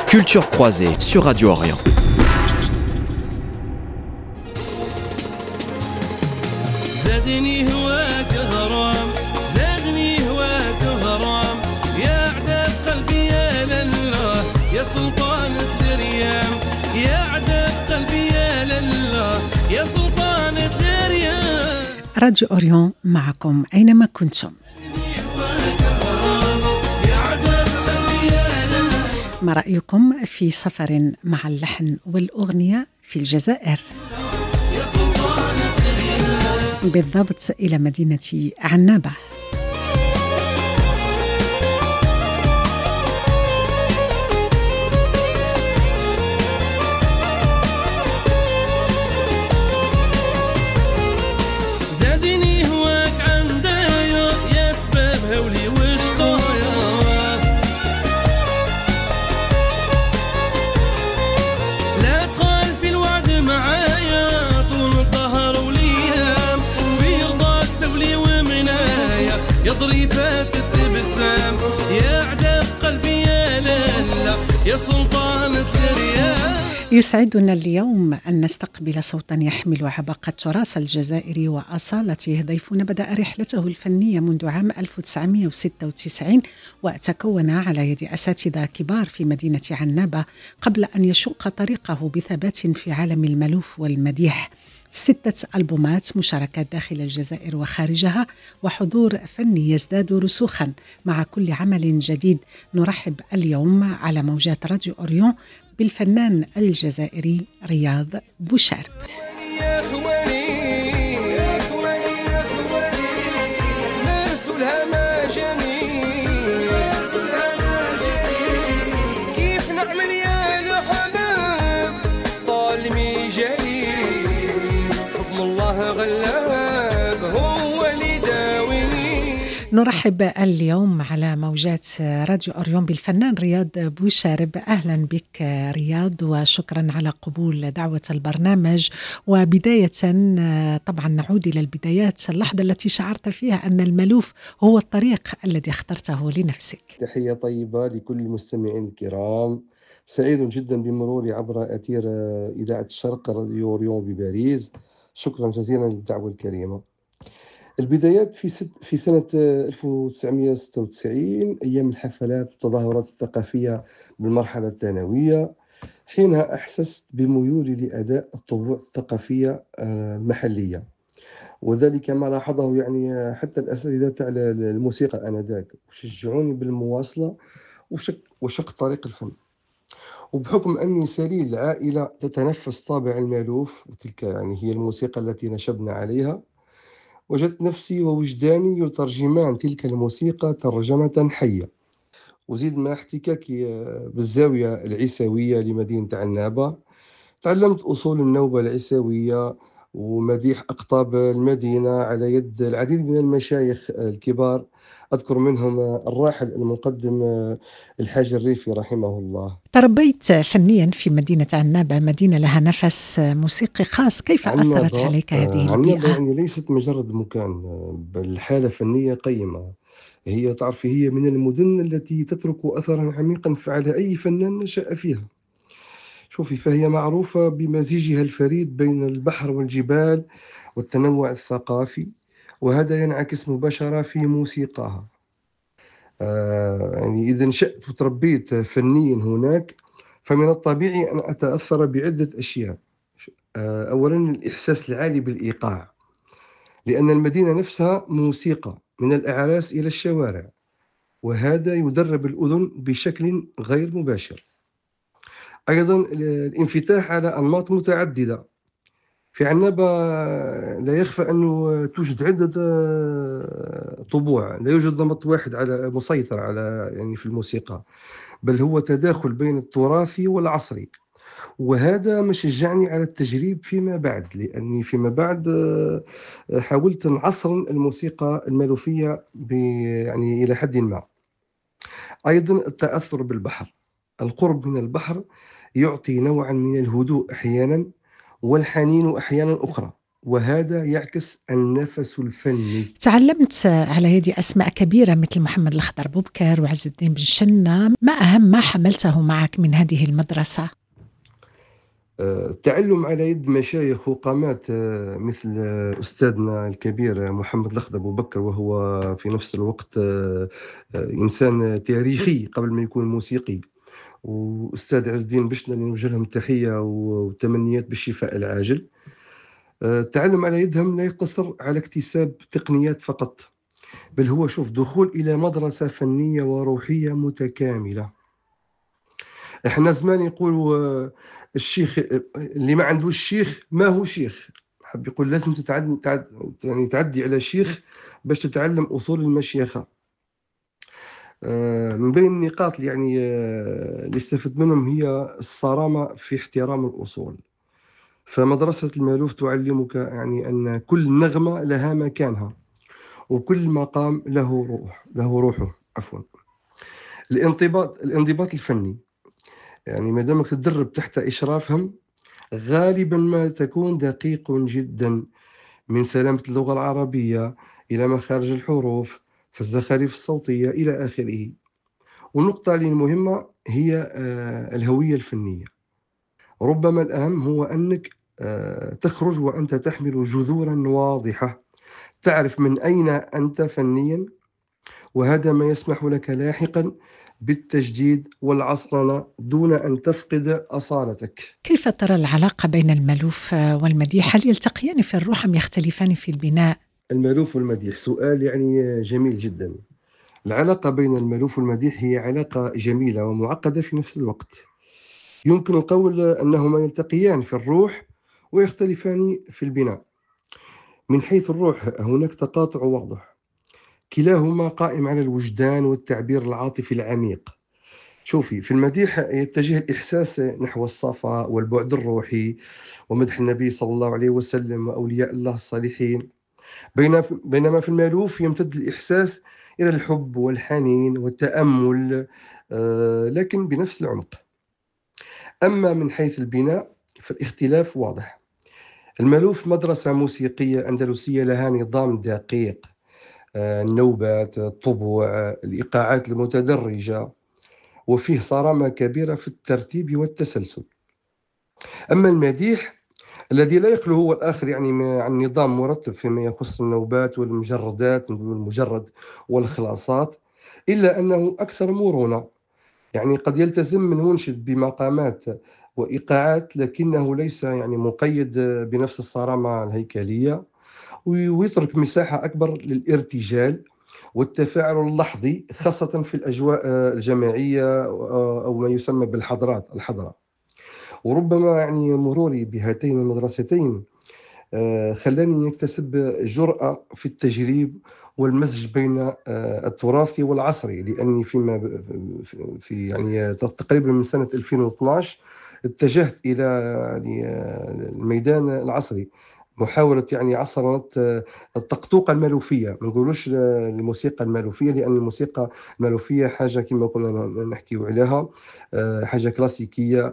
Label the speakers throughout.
Speaker 1: Culture croisée sur Radio Orient.
Speaker 2: زادني هواك غرام، زادني هواك غرام، يا عذاب قلبي يا لله، يا سلطانة الريام، يا عذاب قلبي يا لله، يا سلطانة الريام.
Speaker 3: راديو أوريون معكم أينما كنتم. ما رأيكم في سفر مع اللحن والأغنية في الجزائر؟ بالضبط إلى مدينة عنابة.
Speaker 2: زادني هواك عندايا يا سباب هولي وشقايا، لا تخال في الوعد معايا طول الظهر وليام، في رضاك سولي ومنايا يا ظريفات التبسام، يا عذاب قلبي يا لالا، يا سلطانة الرياح.
Speaker 3: يسعدنا اليوم أن نستقبل صوتا يحمل عباقة التراث الجزائري وأصالته. ضيفنا بدأ رحلته الفنية منذ عام 1996 وتكون على يد أساتذة كبار في مدينة عنابة قبل أن يشق طريقه بثبات في عالم الملوف والمديح. 6 ألبومات، مشاركات داخل الجزائر وخارجها، وحضور فني يزداد رسوخا مع كل عمل جديد. نرحب اليوم على موجات راديو أوريون بالفنان الجزائري رياض بوشارب. نرحب اليوم على موجات راديو أوريون بالفنان رياض بوشارب. أهلا بك رياض، وشكرا على قبول دعوة البرنامج. وبداية طبعا نعود إلى البدايات، اللحظة التي شعرت فيها أن الملوف هو الطريق الذي اخترته لنفسك.
Speaker 4: تحية طيبة لكل المستمعين الكرام، سعيد جدا بمروري عبر أثير إذاعة الشرق راديو أوريون بباريس. شكرا جزيلا للدعوة الكريمة. البدايات في سنة 1996، أيام الحفلات والتظاهرات الثقافية بالمرحلة الثانوية. حينها أحسست بميولي لأداء الطبوع الثقافية المحلية، وذلك ما لاحظه يعني حتى الأساتذة تاع الموسيقى آنذاك، وشجعوني بالمواصلة وشق طريق الفن. وبحكم أني سليل العائلة تتنفس طابع المألوف، وتلك يعني هي الموسيقى التي نشبنا عليها، وجدت نفسي ووجداني يترجمان تلك الموسيقى ترجمة حية. وزيد مع احتكاكي بالزاوية العيساوية لمدينة عنابة، تعلمت أصول النوبة العيساوية ومديح أقطاب المدينة على يد العديد من المشايخ الكبار، أذكر منهم الراحل المقدم الحاج الريفي رحمه الله.
Speaker 3: تربيت فنيا في مدينة عنابة، مدينة لها نفس موسيقي خاص. كيف أثرت عليك هذه
Speaker 4: عنابة
Speaker 3: البيئة؟
Speaker 4: يعني ليست مجرد مكان، بل حالة فنية قيمة. هي تعرفي هي من المدن التي تترك أثرا عميقا على أي فنان نشأ فيها. شوفي، فهي معروفة بمزيجها الفريد بين البحر والجبال والتنوع الثقافي، وهذا ينعكس مباشرة في موسيقاها. يعني إذا نشأت وتربيت فنيا هناك، فمن الطبيعي أن أتأثر بعدة أشياء. أولا الإحساس العالي بالإيقاع، لأن المدينة نفسها موسيقى من الأعراس إلى الشوارع، وهذا يدرب الأذن بشكل غير مباشر. أيضا الانفتاح على أنماط متعددة. في عنابة لا يخفى أنه توجد عدة طبوع، لا يوجد نمط واحد على مسيطر على يعني في الموسيقى، بل هو تداخل بين التراثي والعصري. وهذا ما شجعني على التجريب فيما بعد، لأني فيما بعد حاولت نعصر الموسيقى المالوفية يعني إلى حد ما. أيضا التأثر بالبحر، القرب من البحر يعطي نوعا من الهدوء أحيانا والحنين أحيانا أخرى، وهذا يعكس النفس الفني.
Speaker 3: تعلمت على يد أسماء كبيرة مثل محمد الخضر بوبكر وعز الدين بن شنة. ما أهم ما حملته معك من هذه المدرسة؟
Speaker 4: التعلم على يد مشايخ وقامات مثل أستاذنا الكبير محمد الخضر بوبكر، وهو في نفس الوقت إنسان تاريخي قبل ما يكون موسيقي، وأستاذ عز الدين بشنة اللي نوجه لهم التحية وتمنيات بالشفاء العاجل. التعلم على يدهم لا يقتصر على اكتساب تقنيات فقط، بل هو دخول إلى مدرسة فنية وروحية متكاملة. احنا زمان يقولوا الشيخ اللي ما عندوش شيخ ما هو شيخ. حب يقول لازم يعني تعدي على شيخ باش تتعلم أصول المشيخة. من بين النقاط اللي يعني اللي استفدت منهم هي الصرامة في احترام الأصول. فمدرسة المألوف تعلمك يعني أن كل نغمة لها مكانها، وكل مقام له روحه عفوا. الانضباط الفني، يعني ما دامك تدرب تحت إشرافهم غالبا ما تكون دقيق جدا، من سلامة اللغة العربية إلى مخارج الحروف فالزخارف الصوتية إلى آخره. والنقطة المهمة هي الهوية الفنية. ربما الأهم هو أنك تخرج وأنت تحمل جذورا واضحة، تعرف من أين أنت فنيا، وهذا ما يسمح لك لاحقا بالتجديد والعصرنة دون أن تفقد أصالتك.
Speaker 3: كيف ترى العلاقة بين المألوف والمديح؟ هل يلتقيان في الروح أم يختلفان في البناء؟
Speaker 4: المألوف والمديح سؤال يعني جميل جدا. العلاقة بين المألوف والمديح هي علاقة جميلة ومعقدة في نفس الوقت. يمكن القول أنهما يلتقيان في الروح ويختلفان في البناء. من حيث الروح هناك تقاطع واضح، كلاهما قائم على الوجدان والتعبير العاطفي العميق. شوفي، في المديح يتجه الإحساس نحو الصفاء والبعد الروحي ومدح النبي صلى الله عليه وسلم وأولياء الله الصالحين، بينما في المألوف يمتد الإحساس إلى الحب والحنين والتأمل، لكن بنفس العمق. أما من حيث البناء فالاختلاف واضح. المألوف مدرسة موسيقية أندلسية لها نظام دقيق، النوبات، الطبوع، الإيقاعات المتدرجة، وفيه صرامة كبيرة في الترتيب والتسلسل. أما المديح الذي لا يخلو هو الآخر يعني عن نظام مرتب فيما يخص النوبات والمجرد والخلاصات، إلا أنه أكثر مرونة. يعني قد يلتزم من منشد بمقامات وإيقاعات، لكنه ليس يعني مقيد بنفس الصرامة الهيكلية، ويترك مساحة أكبر للارتجال والتفاعل اللحظي، خاصة في الأجواء الجماعية أو ما يسمى الحضرة. وربما يعني مروري بهاتين المدرستين خلاني نكتسب جرأة في التجريب والمزج بين التراثي والعصري، لأني في يعني تقريبا من سنة 2012 اتجهت إلى يعني الميدان العصري، محاولة يعني عصرنة الطقطوقة المالوفية. ما نقولوش الموسيقى المالوفية، لأن الموسيقى المالوفية حاجة كما كنا نحكي عليها، حاجة كلاسيكية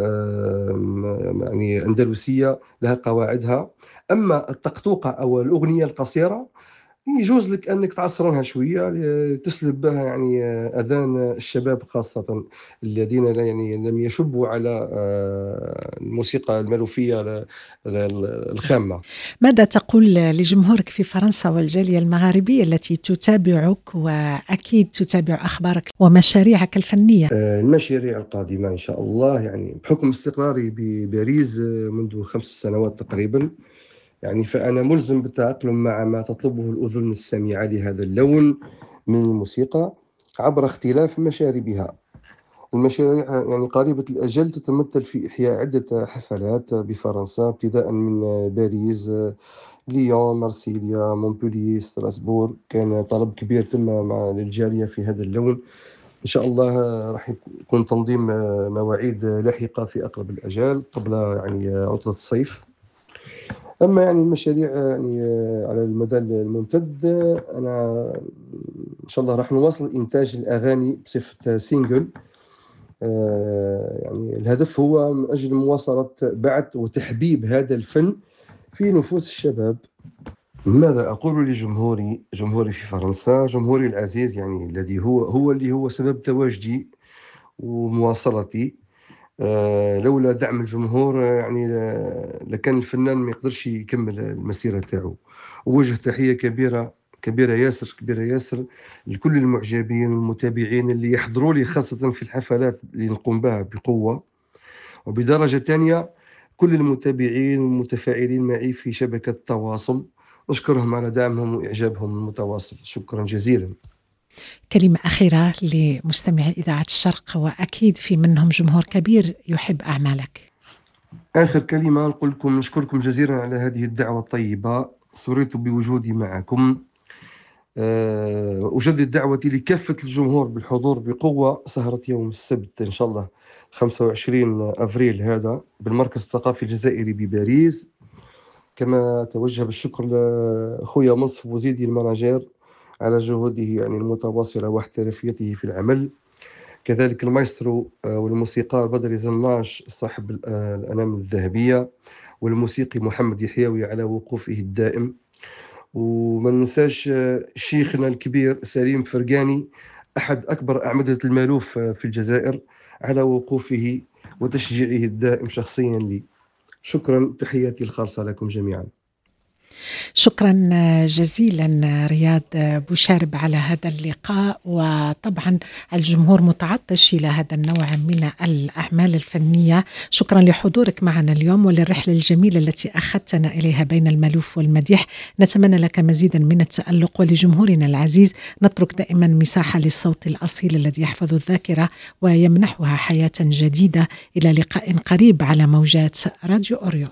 Speaker 4: يعني أندلسية لها قواعدها. أما الطقطوقة أو الأغنية القصيرة يجوز لك أنك تعصرنها شوية تسلب بها يعني أذان الشباب، خاصة الذين يعني لم يشبوا على الموسيقى المالوفية الخامة.
Speaker 3: ماذا تقول لجمهورك في فرنسا والجالية المغاربية التي تتابعك وأكيد تتابع أخبارك ومشاريعك الفنية؟
Speaker 4: المشاريع القادمة إن شاء الله، يعني بحكم استقراري بباريس منذ 5 سنوات تقريبا، يعني فأنا ملزم بالتأقلم مع ما تطلبه الأذن السميعة لهذا اللون من الموسيقى عبر اختلاف مشاربها. المشاريع يعني قريبة الأجل تتمثل في إحياء عدة حفلات بفرنسا، ابتداء من باريس، ليون، مارسيليا، مونبولييه، ستراسبور. كان طلب كبير تم مع الجالية في هذا اللون. إن شاء الله راح يكون تنظيم مواعيد لاحقة في أقرب الأجال قبل يعني عطلة الصيف. أما يعني المشاريع يعني على المدى الممتد، أنا إن شاء الله راح نواصل إنتاج الأغاني بصفة سينجل. يعني الهدف هو من أجل مواصلة بعث وتحبيب هذا الفن في نفوس الشباب. ماذا أقول جمهوري في فرنسا، جمهوري العزيز، يعني الذي هو سبب تواجدي ومواصلتي. لولا دعم الجمهور يعني لكان الفنان ما يقدرش يكمل المسيرة تاعو. ووجه تحية كبيرة ياسر لكل المعجبين والمتابعين اللي يحضروا لي، خاصة في الحفلات اللي نقوم بها بقوة. وبدرجة تانية كل المتابعين والمتفاعلين معي في شبكة التواصل، أشكرهم على دعمهم وإعجابهم المتواصل. شكرا جزيلا.
Speaker 3: كلمة أخيرة لمستمعي إذاعة الشرق، وأكيد في منهم جمهور كبير يحب أعمالك.
Speaker 4: آخر كلمة نقول لكم نشكركم جزيلا على هذه الدعوة الطيبة، سررت بوجودي معكم. أجدد دعوتي لكافة الجمهور بالحضور بقوة سهرة يوم السبت إن شاء الله 25 أفريل هذا بالمركز الثقافي الجزائري بباريس. كما توجه بالشكر لأخويا مصطفى بوزيدي المناجير على جهوده يعني المتواصلة واحترافيته في العمل، كذلك المايسترو والموسيقار بدري زناش صاحب الأنامل الذهبية، والموسيقي محمد يحيوي على وقوفه الدائم. وما ننساش شيخنا الكبير سليم فرقاني، أحد أكبر أعمدة المالوف في الجزائر، على وقوفه وتشجيعه الدائم شخصيا لي. شكرا، تحياتي الخالصة لكم جميعا.
Speaker 3: شكرا جزيلا رياض بوشارب على هذا اللقاء، وطبعا الجمهور متعطش إلى هذا النوع من الأعمال الفنية. شكرا لحضورك معنا اليوم وللرحلة الجميلة التي أخذتنا إليها بين المالوف والمديح. نتمنى لك مزيدا من التألق، ولجمهورنا العزيز نترك دائما مساحة للصوت الأصيل الذي يحفظ الذاكرة ويمنحها حياة جديدة. إلى لقاء قريب على موجات راديو أوريون.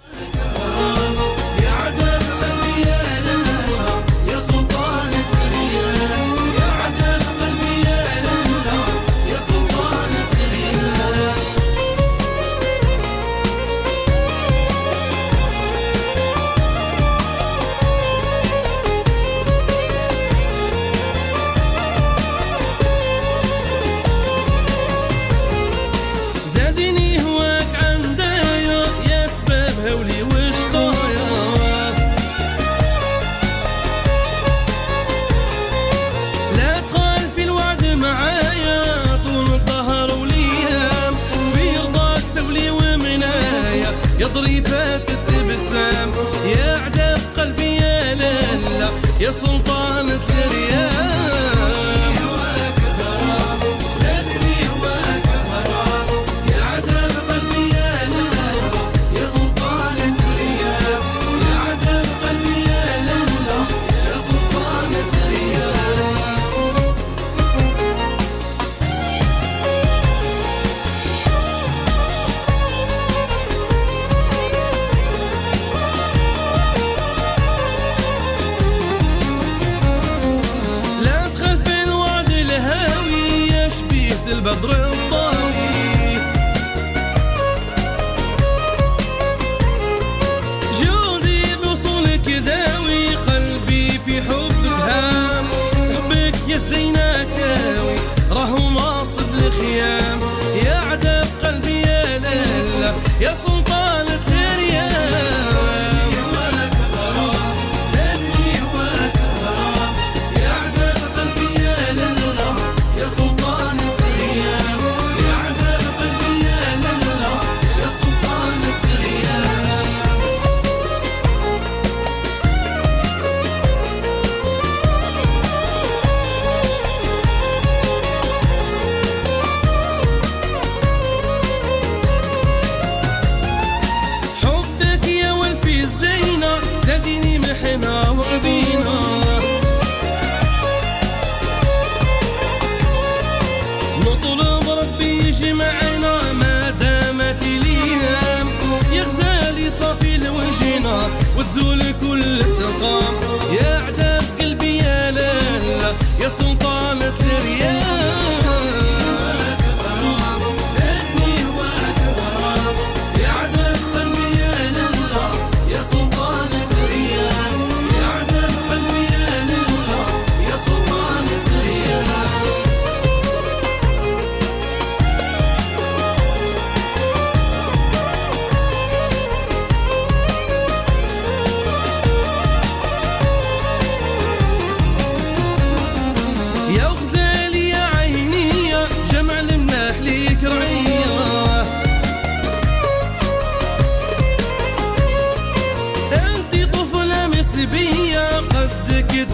Speaker 2: ظريفات التبسام يا عذاب قلبي يا لالا يا سلطانة الريام. هواك غرام زادني هواك غرام يا عذاب قلبي يا لالا يا سلطانة الريام. يا عذاب قلبي يا لالا يا سلطانة الريام. البدر الضوي جودي بوصولك داوي قلبي في حبك هام. حبك يا زينة كاوي راهو ناصب الخيام. يا عذاب قلبي يا لالا يا سلطانة الريام. هواك غرام زادني هواك غرام يا عذاب قلبي يا لالا يا سلطانة نطلب ربي يجمعنا ما دامت ليام. يغزالي صافي لوجهنا وتزول كل سقام. يا عذاب قلبي يا لالا يا سلطانة الريام.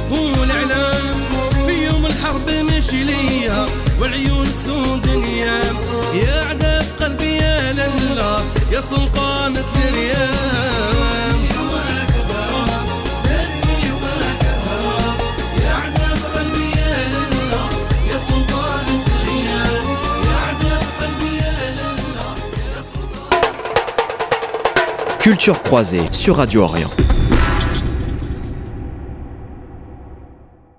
Speaker 2: يطفوا الإعلام في يوم الحرب مشي ليا والعيون السود نيام. يا أعداء قلبي يا لله يا سلطانة الريام. يا أعداء قلبي يا لله يا سلطانة الريام. يا أعداء قلبي يا لله يا سلطانة.
Speaker 1: Culture croisée sur Radio Orient.